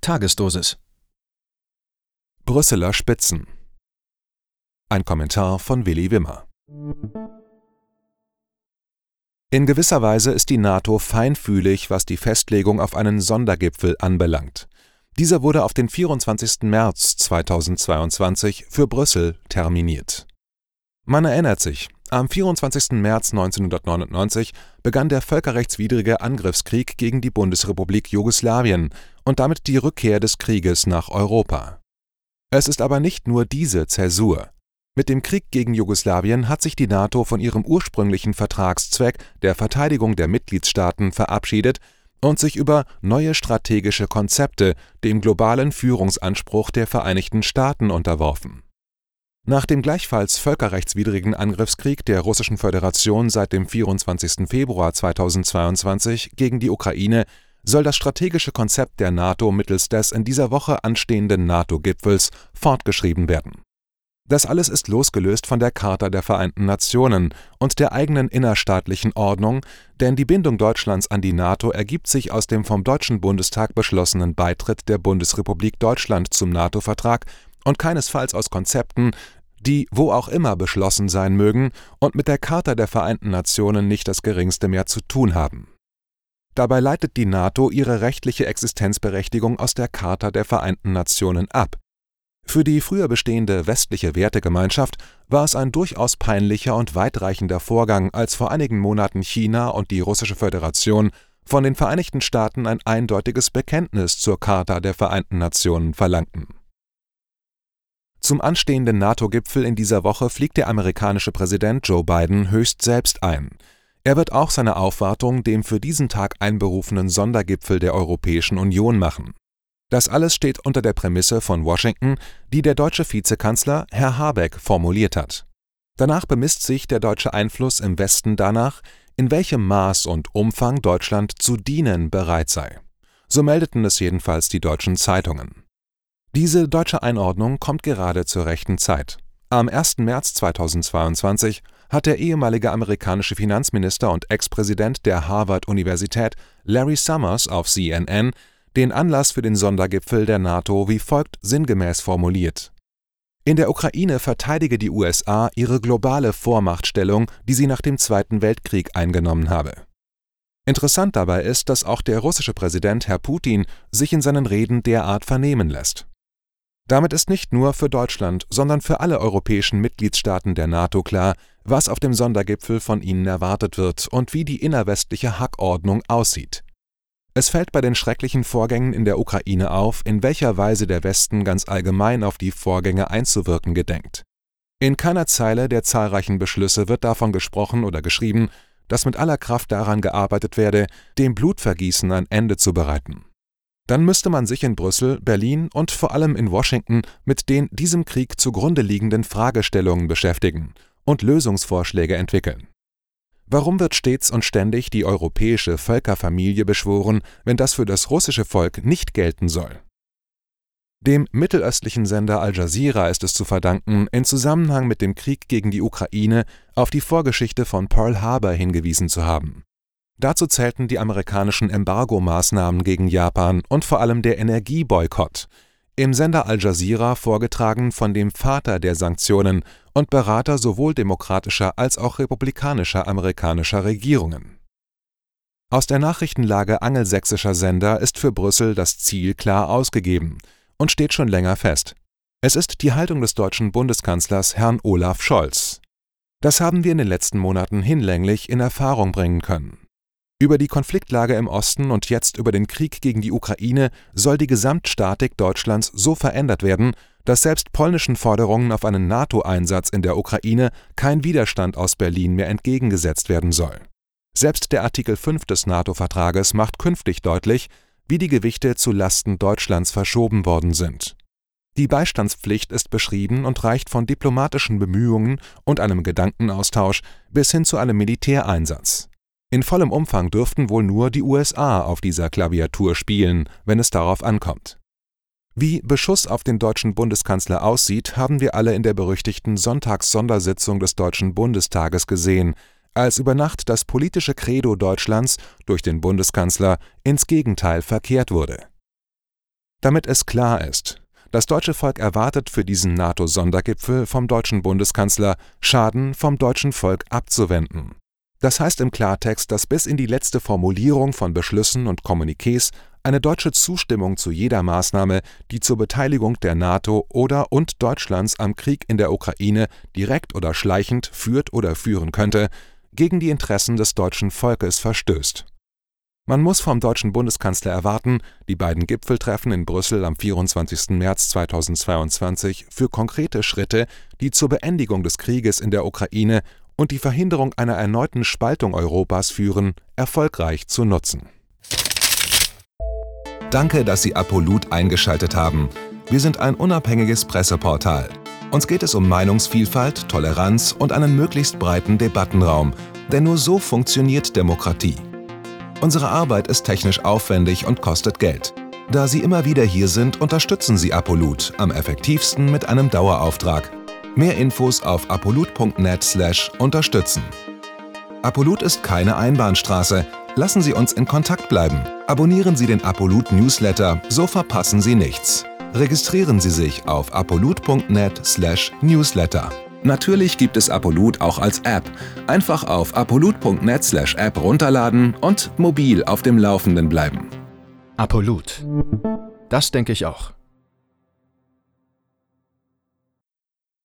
Tagesdosis. Brüsseler Spitzen. Ein Kommentar von Willi Wimmer. In gewisser Weise ist die NATO feinfühlig, was die Festlegung auf einen Sondergipfel anbelangt. Dieser wurde auf den 24. März 2022 für Brüssel terminiert. Man erinnert sich, am 24. März 1999 begann der völkerrechtswidrige Angriffskrieg gegen die Bundesrepublik Jugoslawien und damit die Rückkehr des Krieges nach Europa. Es ist aber nicht nur diese Zäsur. Mit dem Krieg gegen Jugoslawien hat sich die NATO von ihrem ursprünglichen Vertragszweck der Verteidigung der Mitgliedstaaten verabschiedet und sich über neue strategische Konzepte dem globalen Führungsanspruch der Vereinigten Staaten unterworfen. Nach dem gleichfalls völkerrechtswidrigen Angriffskrieg der Russischen Föderation seit dem 24. Februar 2022 gegen die Ukraine soll das strategische Konzept der NATO mittels des in dieser Woche anstehenden NATO-Gipfels fortgeschrieben werden. Das alles ist losgelöst von der Charta der Vereinten Nationen und der eigenen innerstaatlichen Ordnung, denn die Bindung Deutschlands an die NATO ergibt sich aus dem vom Deutschen Bundestag beschlossenen Beitritt der Bundesrepublik Deutschland zum NATO-Vertrag und keinesfalls aus Konzepten, die wo auch immer beschlossen sein mögen und mit der Charta der Vereinten Nationen nicht das Geringste mehr zu tun haben. Dabei leitet die NATO ihre rechtliche Existenzberechtigung aus der Charta der Vereinten Nationen ab. Für die früher bestehende westliche Wertegemeinschaft war es ein durchaus peinlicher und weitreichender Vorgang, als vor einigen Monaten China und die Russische Föderation von den Vereinigten Staaten ein eindeutiges Bekenntnis zur Charta der Vereinten Nationen verlangten. Zum anstehenden NATO-Gipfel in dieser Woche fliegt der amerikanische Präsident Joe Biden höchst selbst ein. Er wird auch seine Aufwartung dem für diesen Tag einberufenen Sondergipfel der Europäischen Union machen. Das alles steht unter der Prämisse von Washington, die der deutsche Vizekanzler Herr Habeck formuliert hat. Danach bemisst sich der deutsche Einfluss im Westen danach, in welchem Maß und Umfang Deutschland zu dienen bereit sei. So meldeten es jedenfalls die deutschen Zeitungen. Diese deutsche Einordnung kommt gerade zur rechten Zeit. Am 1. März 2022 hat der ehemalige amerikanische Finanzminister und Ex-Präsident der Harvard-Universität Larry Summers auf CNN den Anlass für den Sondergipfel der NATO wie folgt sinngemäß formuliert: In der Ukraine verteidige die USA ihre globale Vormachtstellung, die sie nach dem Zweiten Weltkrieg eingenommen habe. Interessant dabei ist, dass auch der russische Präsident Herr Putin sich in seinen Reden derart vernehmen lässt. Damit ist nicht nur für Deutschland, sondern für alle europäischen Mitgliedstaaten der NATO klar, was auf dem Sondergipfel von ihnen erwartet wird und wie die innerwestliche Hackordnung aussieht. Es fällt bei den schrecklichen Vorgängen in der Ukraine auf, in welcher Weise der Westen ganz allgemein auf die Vorgänge einzuwirken gedenkt. In keiner Zeile der zahlreichen Beschlüsse wird davon gesprochen oder geschrieben, dass mit aller Kraft daran gearbeitet werde, dem Blutvergießen ein Ende zu bereiten. Dann müsste man sich in Brüssel, Berlin und vor allem in Washington mit den diesem Krieg zugrunde liegenden Fragestellungen beschäftigen und Lösungsvorschläge entwickeln. Warum wird stets und ständig die europäische Völkerfamilie beschworen, wenn das für das russische Volk nicht gelten soll? Dem mittelöstlichen Sender Al Jazeera ist es zu verdanken, in Zusammenhang mit dem Krieg gegen die Ukraine auf die Vorgeschichte von Pearl Harbor hingewiesen zu haben. Dazu zählten die amerikanischen Embargomaßnahmen gegen Japan und vor allem der Energieboykott, im Sender Al Jazeera vorgetragen von dem Vater der Sanktionen und Berater sowohl demokratischer als auch republikanischer amerikanischer Regierungen. Aus der Nachrichtenlage angelsächsischer Sender ist für Brüssel das Ziel klar ausgegeben und steht schon länger fest. Es ist die Haltung des deutschen Bundeskanzlers Herrn Olaf Scholz. Das haben wir in den letzten Monaten hinlänglich in Erfahrung bringen können. Über die Konfliktlage im Osten und jetzt über den Krieg gegen die Ukraine soll die Gesamtstatik Deutschlands so verändert werden, dass selbst polnischen Forderungen auf einen NATO-Einsatz in der Ukraine kein Widerstand aus Berlin mehr entgegengesetzt werden soll. Selbst der Artikel 5 des NATO-Vertrages macht künftig deutlich, wie die Gewichte zu Lasten Deutschlands verschoben worden sind. Die Beistandspflicht ist beschrieben und reicht von diplomatischen Bemühungen und einem Gedankenaustausch bis hin zu einem Militäreinsatz. In vollem Umfang dürften wohl nur die USA auf dieser Klaviatur spielen, wenn es darauf ankommt. Wie Beschuss auf den deutschen Bundeskanzler aussieht, haben wir alle in der berüchtigten Sonntagssondersitzung des Deutschen Bundestages gesehen, als über Nacht das politische Credo Deutschlands durch den Bundeskanzler ins Gegenteil verkehrt wurde. Damit es klar ist: Das deutsche Volk erwartet für diesen NATO-Sondergipfel vom deutschen Bundeskanzler, Schaden vom deutschen Volk abzuwenden. Das heißt im Klartext, dass bis in die letzte Formulierung von Beschlüssen und Kommuniqués eine deutsche Zustimmung zu jeder Maßnahme, die zur Beteiligung der NATO und Deutschlands am Krieg in der Ukraine direkt oder schleichend führt oder führen könnte, gegen die Interessen des deutschen Volkes verstößt. Man muss vom deutschen Bundeskanzler erwarten, die beiden Gipfeltreffen in Brüssel am 24. März 2022 für konkrete Schritte, die zur Beendigung des Krieges in der Ukraine und die Verhinderung einer erneuten Spaltung Europas führen, erfolgreich zu nutzen. Danke, dass Sie Apolut eingeschaltet haben. Wir sind ein unabhängiges Presseportal. Uns geht es um Meinungsvielfalt, Toleranz und einen möglichst breiten Debattenraum, denn nur so funktioniert Demokratie. Unsere Arbeit ist technisch aufwendig und kostet Geld. Da Sie immer wieder hier sind, unterstützen Sie Apolut am effektivsten mit einem Dauerauftrag. Mehr Infos auf apolut.net/unterstützen. Apolut ist keine Einbahnstraße. Lassen Sie uns in Kontakt bleiben. Abonnieren Sie den Apolut Newsletter, so verpassen Sie nichts. Registrieren Sie sich auf apolut.net/newsletter. Natürlich gibt es Apolut auch als App. Einfach auf apolut.net/app runterladen und mobil auf dem Laufenden bleiben. Apolut. Das denke ich auch.